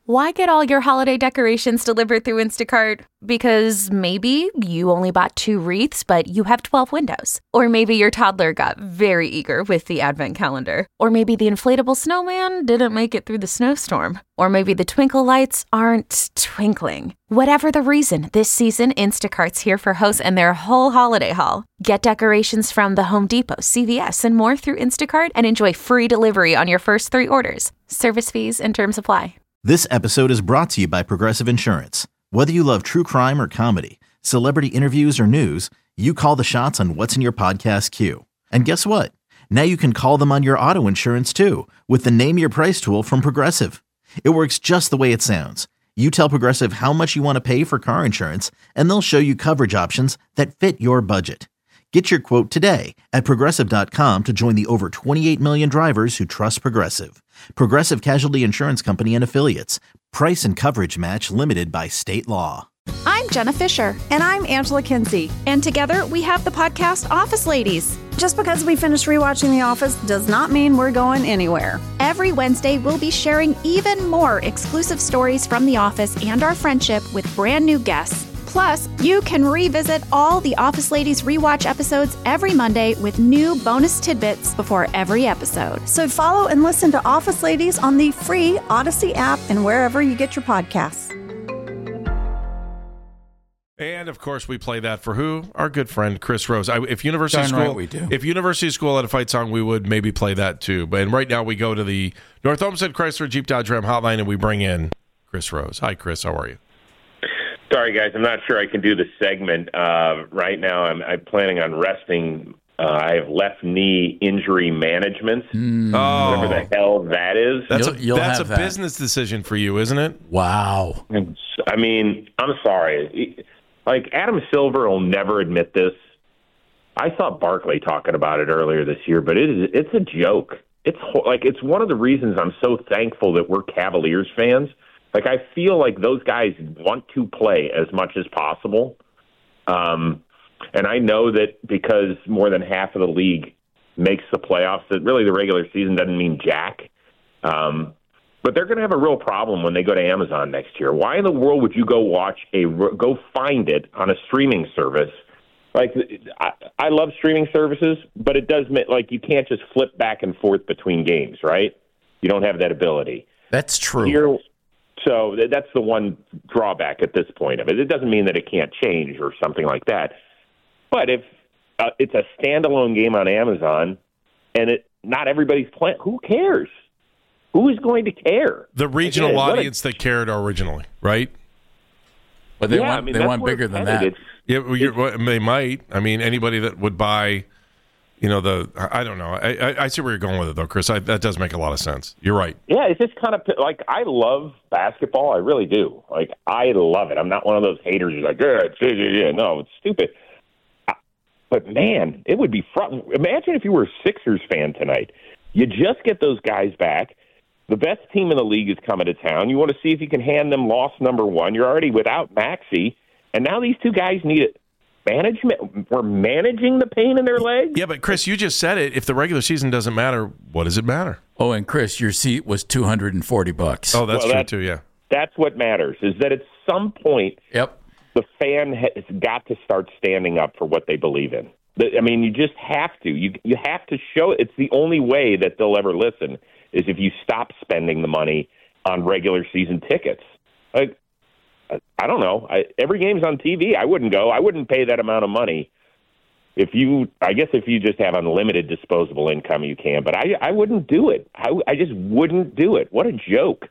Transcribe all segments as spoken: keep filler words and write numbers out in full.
Why get all your holiday decorations delivered through Instacart? Because maybe you only bought two wreaths, but you have twelve windows. Or maybe your toddler got very eager with the advent calendar. Or maybe the inflatable snowman didn't make it through the snowstorm. Or maybe the twinkle lights aren't twinkling. Whatever the reason, this season, Instacart's here for hosts and their whole holiday haul. Get decorations from the Home Depot, C V S, and more through Instacart and enjoy free delivery on your first three orders. Service fees and terms apply. This episode is brought to you by Progressive Insurance. Whether you love true crime or comedy, celebrity interviews or news, you call the shots on what's in your podcast queue. And guess what? Now you can call them on your auto insurance too with the Name Your Price tool from Progressive. It works just the way it sounds. You tell Progressive how much you want to pay for car insurance, and they'll show you coverage options that fit your budget. Get your quote today at Progressive dot com to join the over twenty-eight million drivers who trust Progressive. Progressive Casualty Insurance Company and Affiliates. Price and coverage match limited by state law. I'm Jenna Fisher. And I'm Angela Kinsey. And together we have the podcast Office Ladies. Just because we finished rewatching The Office does not mean we're going anywhere. Every Wednesday, we'll be sharing even more exclusive stories from The Office and our friendship with brand new guests. Plus, you can revisit all the Office Ladies rewatch episodes every Monday with new bonus tidbits before every episode. So follow and listen to Office Ladies on the free Odyssey app and wherever you get your podcasts. And, of course, we play that for who? Our good friend, Chris Rose. I, if University Darn School right we do. If University School had a fight song, we would maybe play that too. But and right now we go to the North Olmsted Chrysler Jeep Dodge Ram hotline and we bring in Chris Rose. Hi, Chris. How are you? Sorry, guys. I'm not sure I can do the segment uh, right now. I'm, I'm planning on resting. Uh, I have left knee injury management, Mm. Oh. whatever the hell that is. That's You'll- a, you'll that's a have that. business decision for you, isn't it? Wow. I mean, I'm sorry. Like, Adam Silver will never admit this. I saw Barkley talking about it earlier this year, but it is, it's a joke. It's ho- like it's one of the reasons I'm so thankful that we're Cavaliers fans. Like, I feel like those guys want to play as much as possible. Um, and I know that because more than half of the league makes the playoffs, that really the regular season doesn't mean jack. Um, but they're going to have a real problem when they go to Amazon next year. Why in the world would you go watch a go find it on a streaming service? Like, I, I love streaming services, but it does mean, like, you can't just flip back and forth between games, right? You don't have that ability. That's true. Here, so that's the one drawback at this point of it. It doesn't mean that it can't change or something like that. But if uh, it's a standalone game on Amazon and it not everybody's playing, who cares? Who is going to care? The regional Again, what a- audience that cared originally, right? But they Yeah, want I mean, they that's want where bigger it's than headed. that. It's- Yeah, well, you're, well, they might. I mean, anybody that would buy, you know, the I don't know. I, I, I see where you're going with it, though, Chris. I, that does make a lot of sense. You're right. Yeah, it's just kind of like I love basketball. I really do. Like, I love it. I'm not one of those haters who's like, yeah, it's, yeah, yeah. No, it's stupid. I, but man, it would be front. Imagine if you were a Sixers fan tonight. You just get those guys back. The best team in the league is coming to town. You want to see if you can hand them loss number one. You're already without Maxey, and now these two guys need it. Management. We're managing the pain in their legs. Yeah, but Chris, you just said it. If the regular season doesn't matter, what does it matter? Oh, and Chris, your seat was two hundred forty bucks. Oh, that's Well, true that- too. Yeah. That's what matters. Is that at some point Yep. the fan has got to start standing up for what they believe in. The- I mean, you just have to. You you have to show. It's the only way that they'll ever listen is if you stop spending the money on regular season tickets. Like, I don't know. I, every game's on T V. I wouldn't go. I wouldn't pay that amount of money. If you, I guess, if you just have unlimited disposable income, you can. But I, I wouldn't do it. I, I just wouldn't do it. What a joke.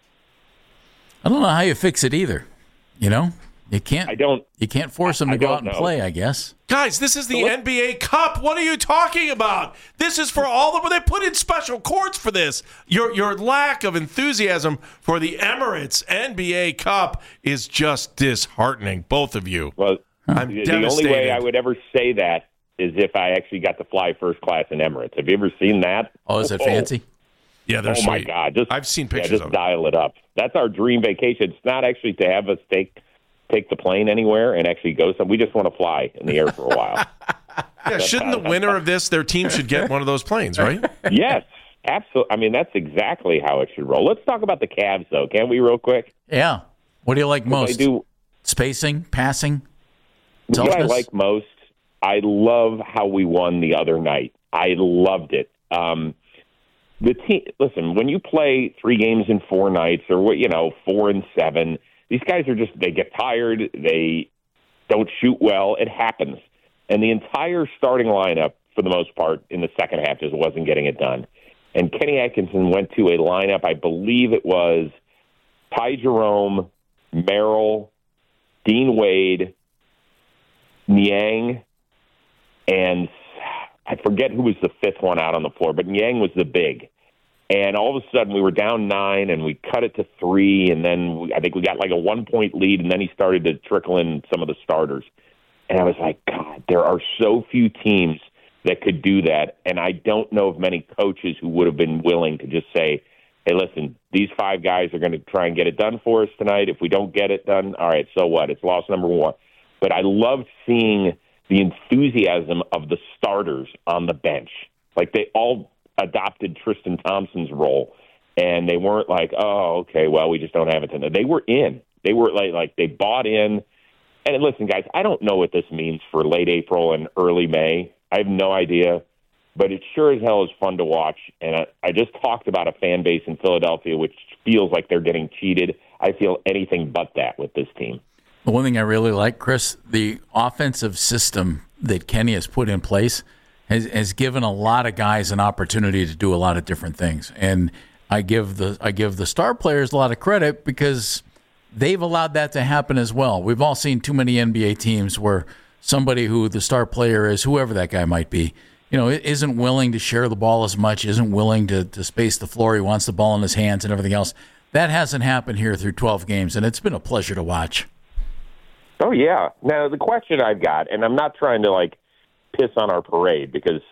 I don't know how you fix it either. You know, you can't. I don't. You can't force them to I go don't out and know. play. I guess. Guys, this is the So what- N B A Cup. What are you talking about? This is for all of them. They put in special courts for this. Your your lack of enthusiasm for the Emirates N B A Cup is just disheartening, both of you. Well, I'm the devastated. only way I would ever say that is if I actually got to fly first class in Emirates. Have you ever seen that? Oh, is it fancy? Yeah, they're Oh, my sweet. God. Just, I've seen yeah, pictures just of it. dial it up. That's our dream vacation. It's not actually to have us take take the plane anywhere and actually go some. We just want to fly in the air for a while. Yeah, shouldn't the winner of this, their team should get one of those planes, right? Yes. Absolutely. I mean, that's exactly how it should roll. Let's talk about the Cavs, though. Can we, real quick? Yeah. What do you like most? I do. Spacing, passing, What I like most, I love how we won the other night. I loved it. Um, the team. Listen, when you play three games in four nights, or what you know, four and seven, these guys are just they get tired. They don't shoot well. It happens, and the entire starting lineup, for the most part, in the second half, just wasn't getting it done. And Kenny Atkinson went to a lineup. I believe it was Ty Jerome, Merrill, Dean Wade, Niang, and I forget who was the fifth one out on the floor, but Niang was the big. And all of a sudden, we were down nine, and we cut it to three, and then we, I think we got like a one-point lead, and then he started to trickle in some of the starters. And I was like, God, there are so few teams that could do that, and I don't know of many coaches who would have been willing to just say, hey, listen, these five guys are going to try and get it done for us tonight. If we don't get it done, all right, so what? It's loss number one. But I loved seeing the enthusiasm of the starters on the bench. Like, they all adopted Tristan Thompson's role, and they weren't like, oh, okay, well, we just don't have it tonight. They were in. They were like, like they bought in. And listen, guys, I don't know what this means for late April and early May. I have no idea, but it sure as hell is fun to watch. And I, I just talked about a fan base in Philadelphia which feels like they're getting cheated. I feel anything but that with this team. The one thing I really like, Chris, the offensive system that Kenny has put in place has, has given a lot of guys an opportunity to do a lot of different things. And I give the I give the star players a lot of credit because they've allowed that to happen as well. We've all seen too many N B A teams where somebody who the star player is, whoever that guy might be, you know, isn't willing to share the ball as much, isn't willing to, to space the floor. He wants the ball in his hands and everything else. That hasn't happened here through twelve games, and it's been a pleasure to watch. Oh, yeah. Now, the question I've got, and I'm not trying to, like, piss on our parade because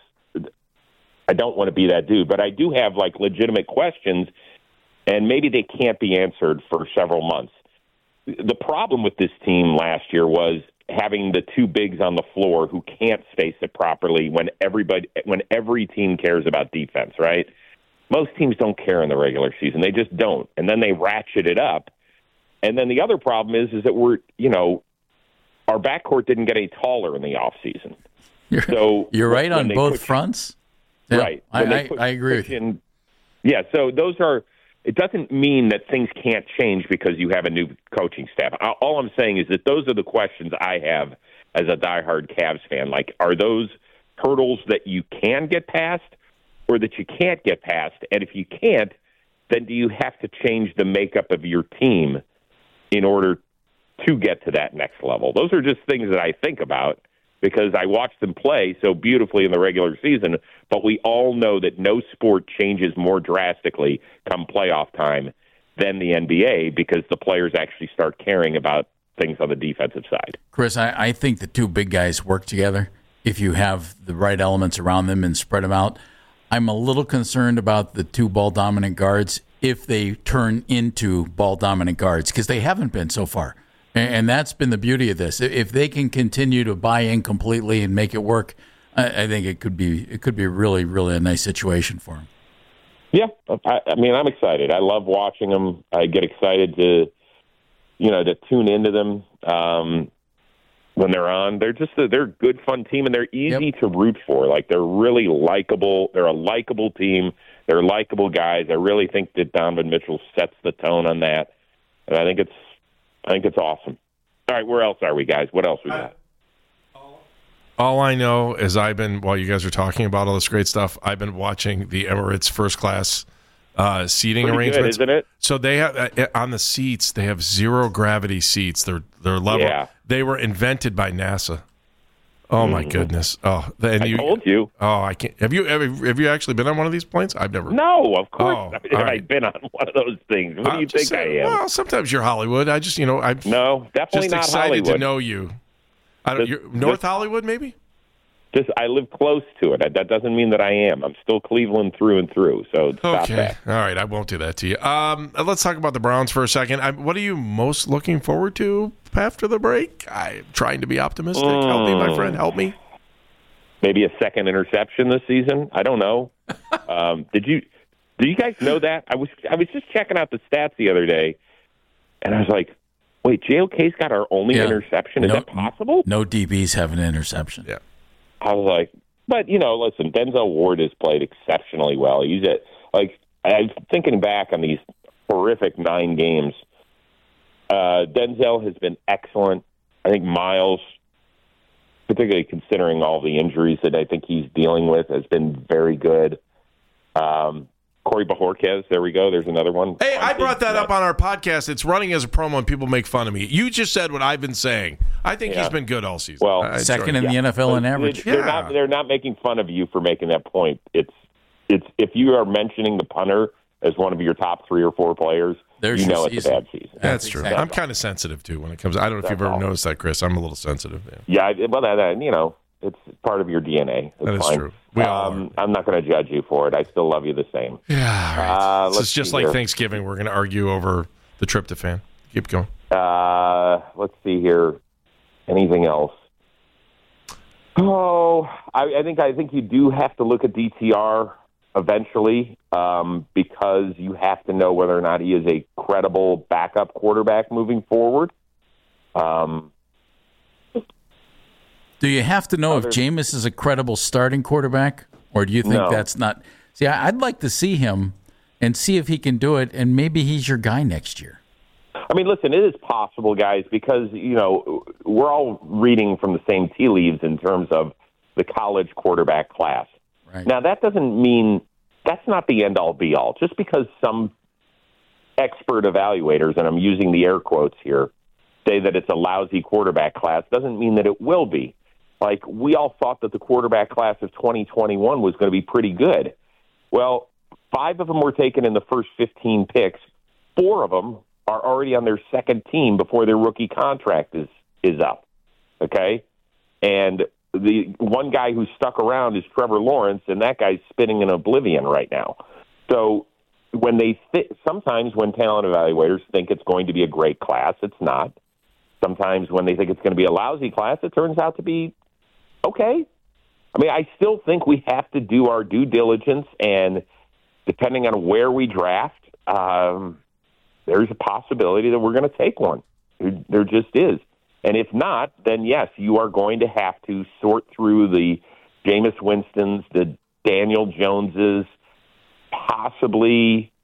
I don't want to be that dude, but I do have, like, legitimate questions, and maybe they can't be answered for several months. The problem with this team last year was having the two bigs on the floor who can't space it properly when everybody, when every team cares about defense, right? Most teams don't care in the regular season. They just don't. And then they ratchet it up. And then the other problem is, is that we're, you know, our backcourt didn't get any taller in the offseason. You're, so you're right on both push, fronts. Yeah, right. I, I, push, I agree with you. In, yeah, so those are, it doesn't mean that things can't change because you have a new coaching staff. All I'm saying is that those are the questions I have as a diehard Cavs fan. Like, are those hurdles that you can get past or that you can't get past? And if you can't, then do you have to change the makeup of your team in order to get to that next level? Those are just things that I think about because I watched them play so beautifully in the regular season, but we all know that no sport changes more drastically come playoff time than the N B A because the players actually start caring about things on the defensive side. Chris, I, I think the two big guys work together if you have the right elements around them and spread them out. I'm a little concerned about the two ball-dominant guards if they turn into ball-dominant guards because they haven't been so far. And that's been the beauty of this. If they can continue to buy in completely and make it work, I think it could be it could be really, really a nice situation for them. Yeah, I, I mean, I'm excited. I love watching them. I get excited to, you know, to tune into them um, when they're on. They're just a, they're a good, fun team, and they're easy yep. to root for. Like, they're really likable. They're a likable team. They're likable guys. I really think that Donovan Mitchell sets the tone on that, and I think it's I think it's awesome. All right, where else are we, guys? What else we got? All I know is I've been, while you guys are talking about all this great stuff, I've been watching the Emirates first class uh, seating Pretty arrangements. Good, isn't it? So they have uh, on the seats, they have zero gravity seats. They're they're level. Yeah. They were invented by NASA. Oh my mm. goodness! Oh, and I you, told you. Oh, I can't. Have you ever? Have you actually been on one of these planes? I've never. No, of course. Oh, not. Have right. I been on one of those things? What I'm do you think saying, I am? Well, sometimes you're Hollywood. I just, you know, I'm no, definitely just not excited Hollywood. to know you. I don't. Just, You're North just, Hollywood, maybe. Just I live close to it. That doesn't mean that I am. I'm still Cleveland through and through. So stop okay. that. All right, I won't do that to you. Um, let's talk about the Browns for a second. I, what are you most looking forward to after the break? I'm trying to be optimistic. Mm. Help me, my friend. Help me. Maybe a second interception this season. I don't know. um, did you Do you guys know that? I was I was just checking out the stats the other day, and I was like, wait, J O K's got our only Yeah. interception? Is No- that possible? No D Bs have an interception. Yeah. I was like, but, you know, listen, Denzel Ward has played exceptionally well. He's at, like, I'm thinking back on these horrific nine games. Uh, Denzel has been excellent. I think Miles, particularly considering all the injuries that I think he's dealing with, has been very good. Um, Corey Bajorquez, there we go. There's another one. Hey, I brought that up on our podcast. It's running as a promo, and people make fun of me. You just said what I've been saying. I think Yeah. he's been good all season. Well, I enjoy Second it. in the N F L in But average. They're Yeah. not. They're not making fun of you for making that point. It's it's if you are mentioning the punter as one of your top three or four players, There's you your know it's season. a bad season. That's true. exactly. I'm kind of sensitive, too, when it comes. I don't know if you've That's ever all. noticed that, Chris. I'm a little sensitive. Yeah. Yeah, I- well, that, that you know, it's part of your D N A. It's That is fine. true. We all um, I'm not going to judge you for it. I still love you the same. Yeah, all right. Uh, This let's is just see like here. Thanksgiving. We're going to argue over the tryptophan. Keep going. Uh, let's see here. Anything else? Oh, I, I think I think you do have to look at D T R eventually um, because you have to know whether or not he is a credible backup quarterback moving forward. Um, Do you have to know Other- if Jameis is a credible starting quarterback, or do you think No. that's not? See, I- I'd like to see him and see if he can do it, and maybe he's your guy next year. I mean, listen, it is possible, guys, because, you know, we're all reading from the same tea leaves in terms of the college quarterback class. Right. Now, that doesn't mean that's not the end-all, be-all. Just because some expert evaluators, and I'm using the air quotes here, say that it's a lousy quarterback class doesn't mean that it will be. Like, we all thought that the quarterback class of twenty twenty-one was going to be pretty good. Well, five of them were taken in the first fifteen picks. Four of them are already on their second team before their rookie contract is, is up. Okay? And the one guy who's stuck around is Trevor Lawrence, and that guy's spinning in oblivion right now. So when they th- sometimes when talent evaluators think it's going to be a great class, it's not. Sometimes when they think it's going to be a lousy class, it turns out to be okay. I mean, I still think we have to do our due diligence, and depending on where we draft, um, there's a possibility that we're going to take one. There, there just is. And if not, then yes, you are going to have to sort through the Jameis Winstons, the Daniel Joneses, possibly,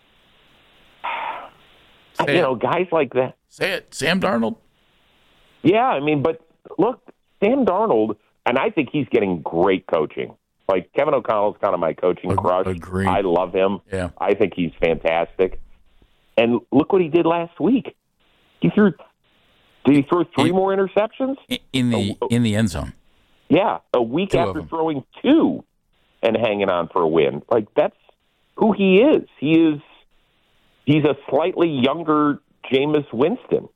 Say you it. know, guys like that. Say it, Sam Darnold. Yeah, I mean, but look, Sam Darnold, and I think he's getting great coaching. Like, Kevin O'Connell's kind of my coaching Ag- crush. agreed. I love him. Yeah. I think he's fantastic. And look what he did last week. He threw, did he throw three He- more interceptions? I- In the Oh, oh. in the end zone. Yeah, a week Two of after them. throwing two and hanging on for a win. Like, that's who he is. He is, he's a slightly younger Jameis Winston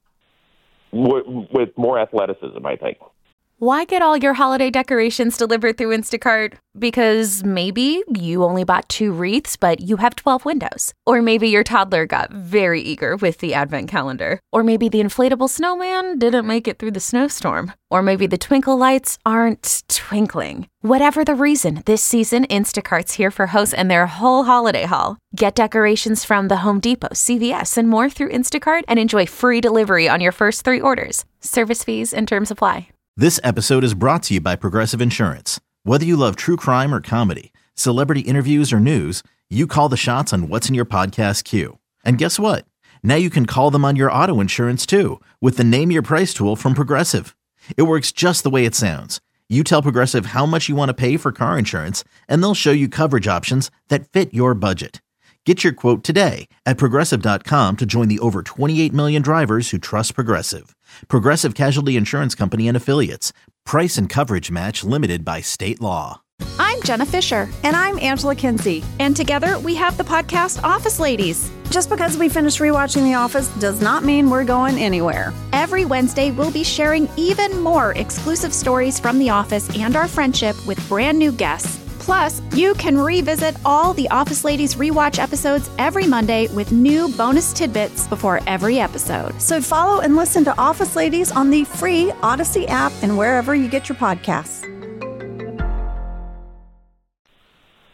with, with more athleticism, I think. Why get all your holiday decorations delivered through Instacart? Because maybe you only bought two wreaths, but you have twelve windows. Or maybe your toddler got very eager with the advent calendar. Or maybe the inflatable snowman didn't make it through the snowstorm. Or maybe the twinkle lights aren't twinkling. Whatever the reason, this season Instacart's here for hosts and their whole holiday haul. Get decorations from the Home Depot, C V S, and more through Instacart and enjoy free delivery on your first three orders. Service fees and terms apply. This episode is brought to you by Progressive Insurance. Whether you love true crime or comedy, celebrity interviews or news, you call the shots on what's in your podcast queue. And guess what? Now you can call them on your auto insurance too with the Name Your Price tool from Progressive. It works just the way it sounds. You tell Progressive how much you want to pay for car insurance, and they'll show you coverage options that fit your budget. Get your quote today at Progressive dot com to join the over twenty-eight million drivers who trust Progressive. Progressive Casualty Insurance Company and Affiliates. Price and coverage match limited by state law. I'm Jenna Fisher, And I'm Angela Kinsey. and together we have the podcast Office Ladies. Just because we finished rewatching The Office does not mean we're going anywhere. Every Wednesday, we'll be sharing even more exclusive stories from The Office and our friendship with brand new guests. Plus, you can revisit all the Office Ladies rewatch episodes every Monday with new bonus tidbits before every episode. So follow and listen to Office Ladies on the free Odyssey app and wherever you get your podcasts.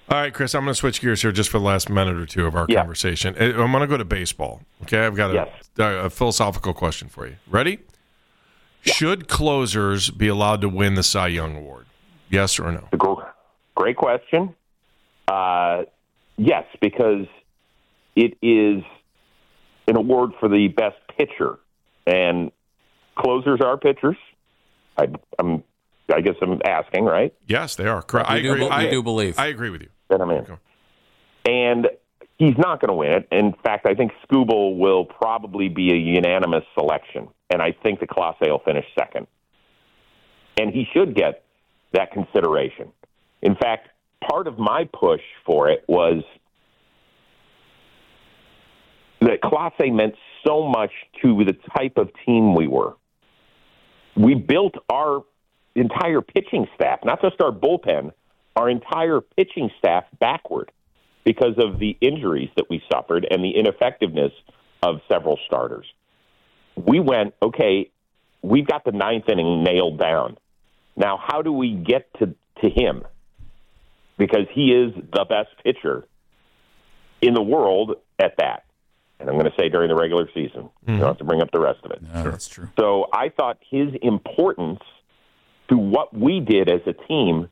All right, Chris, I'm going to switch gears here just for the last minute or two of our yeah. conversation. I'm going to go to baseball. Okay, I've got a, yes. a, a philosophical question for you. Ready? Yeah. Should closers be allowed to win the Cy Young Award? Yes or no? Great question. Uh, yes, because it is an award for the best pitcher, and closers are pitchers. I, I'm, I guess I'm asking, right? Yes, they are. Correct. I do, agree. We I do believe. I agree with you. Then I'm in. And he's not going to win it. In fact, I think Skubal will probably be a unanimous selection, and I think the Clase will finish second. And he should get that consideration. In fact, part of my push for it was that Clase meant so much to the type of team we were. We built our entire pitching staff, not just our bullpen, our entire pitching staff backward because of the injuries that we suffered and the ineffectiveness of several starters. We went, okay, we've got the ninth inning nailed down. Now, how do we get to, to him? Because he is the best pitcher in the world at that. And I'm going to say during the regular season. Mm-hmm. You don't have to bring up the rest of it. No, that's true. So I thought his importance to what we did as a team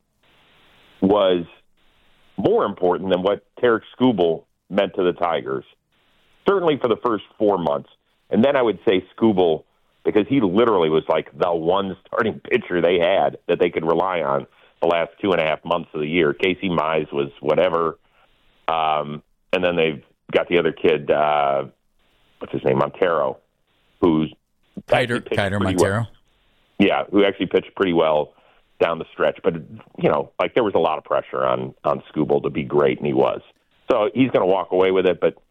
was more important than what Tarik Skubal meant to the Tigers, certainly for the first four months. And then I would say Skubal, because he literally was like the one starting pitcher they had that they could rely on the last two and a half months of the year. Casey Mize was whatever. Um, and then they've got the other kid, uh, what's his name, Montero, who's Kiter, Kiter Montero. Well. Yeah, who actually pitched pretty well down the stretch. But, you know, like there was a lot of pressure on, on Skubal to be great, and he was. So he's going to walk away with it. But,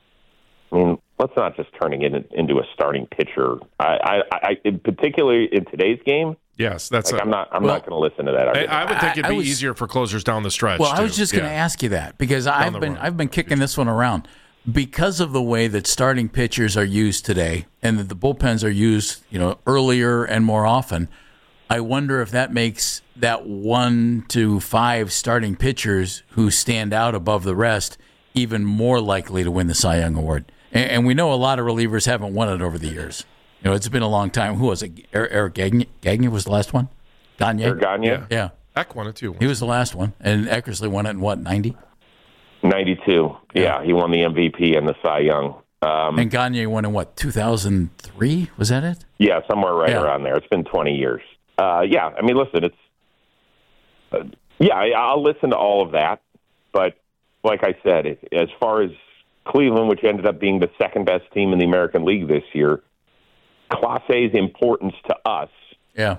I mean, let's not just turning it into a starting pitcher. I, I, I particularly in today's game, yes, that's. Like, a, I'm not. I'm well, not going to listen to that. I, I would think it'd I, be I was, easier for closers down the stretch. Well, too. I was just going to yeah. ask you that because down I've been run. I've been kicking this one around because of the way that starting pitchers are used today, and that the bullpens are used, you know, earlier and more often. I wonder if that makes that one to five starting pitchers who stand out above the rest even more likely to win the Cy Young Award. And, and we know a lot of relievers haven't won it over the years. You know, it's been a long time. Who was it? Eric Gagne, Gagne was the last one? Gagne? Eric Gagne? Yeah. yeah. Eck won it too. He was the last one. And Eckersley won it in what, ninety? ninety-two. Yeah, yeah, he won the M V P and the Cy Young. Um, and Gagne won in what, two thousand three? Was that it? Yeah, somewhere right yeah. around there. It's been twenty years. Uh, yeah, I mean, listen, it's uh, yeah, I, I'll listen to all of that, but like I said, it, as far as Cleveland, which ended up being the second best team in the American League this year, Clase's importance to us, yeah,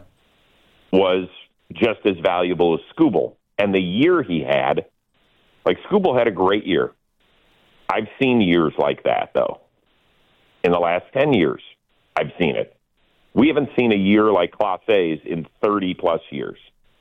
was just as valuable as Skubal. And the year he had, like Skubal had a great year. I've seen years like that though. In the last ten years, I've seen it. We haven't seen a year like Clase's in thirty plus years.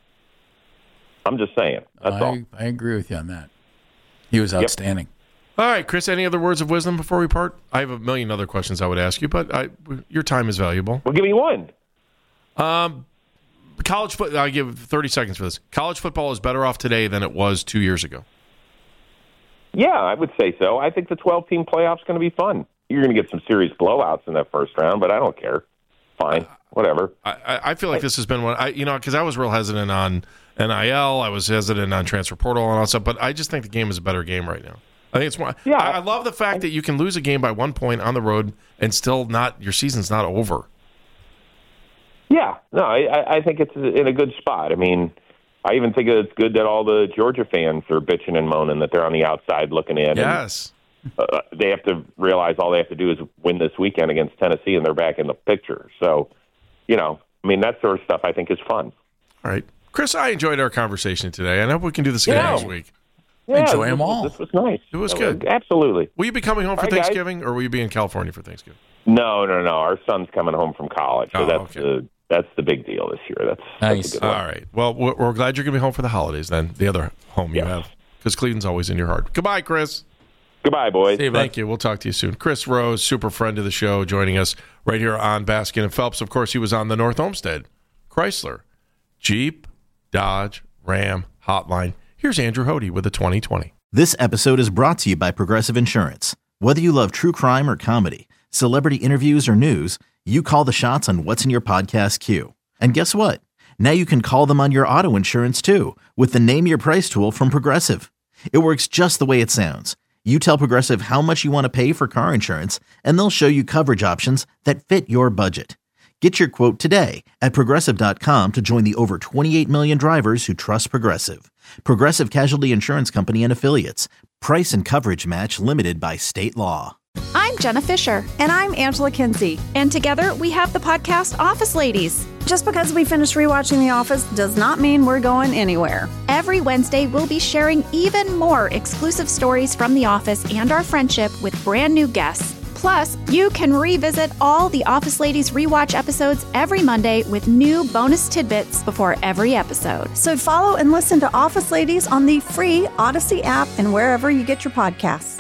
I'm just saying. That's I, all. I agree with you on that. He was outstanding. Yep. All right, Chris, any other words of wisdom before we part? I have a million other questions I would ask you, but I, your time is valuable. Well, give me one. Um, college foot. I'll give thirty seconds for this. College football is better off today than it was two years ago. Yeah, I would say so. I think the twelve-team playoff's going to be fun. You're going to get some serious blowouts in that first round, but I don't care. Fine, whatever. I, I feel like this has been one, I, you know, because I was real hesitant on N I L. I was hesitant on transfer portal and all that stuff, but I just think the game is a better game right now. I think it's more. Yeah, I, I love the fact that you can lose a game by one point on the road and still not, your season's not over. Yeah, no, I, I think it's in a good spot. I mean, I even think it's good that all the Georgia fans are bitching and moaning that they're on the outside looking in. Yes. And, uh, they have to realize all they have to do is win this weekend against Tennessee, and they're back in the picture. So, you know, I mean, that sort of stuff I think is fun. All right. Chris, I enjoyed our conversation today. I hope we can do this again yeah. next week. Yeah, Enjoy them this, all. This was nice. It was uh, good. Absolutely. Will you be coming home for all right, Thanksgiving, guys. or will you be in California for Thanksgiving? No, no, no. Our son's coming home from college, so Oh, that's okay. the that's the big deal this year. That's, Nice. that's a good one. All right. Well, we're, we're glad you're going to be home for the holidays then, the other home you Yes. have, because Cleveland's always in your heart. Goodbye, Chris. Goodbye, boys. See you, bud. Thank you. We'll talk to you soon. Chris Rose, super friend of the show, joining us right here on Baskin and Phelps. Of course, he was on the North Olmsted Chrysler, Jeep, Dodge, Ram hotline. Here's Andrew Hody with the twenty twenty. This episode is brought to you by Progressive Insurance. Whether you love true crime or comedy, celebrity interviews or news, you call the shots on what's in your podcast queue. And guess what? Now you can call them on your auto insurance too with the Name Your Price tool from Progressive. It works just the way it sounds. You tell Progressive how much you want to pay for car insurance, and they'll show you coverage options that fit your budget. Get your quote today at Progressive dot com to join the over twenty-eight million drivers who trust Progressive. Progressive Casualty Insurance Company and Affiliates. Price and coverage match limited by state law. I'm Jenna Fisher. And I'm Angela Kinsey. And together we have the podcast Office Ladies. Just because we finished rewatching The Office does not mean we're going anywhere. Every Wednesday, we'll be sharing even more exclusive stories from The Office and our friendship with brand new guests. Plus, you can revisit all the Office Ladies rewatch episodes every Monday with new bonus tidbits before every episode. So follow and listen to Office Ladies on the free Odyssey app and wherever you get your podcasts.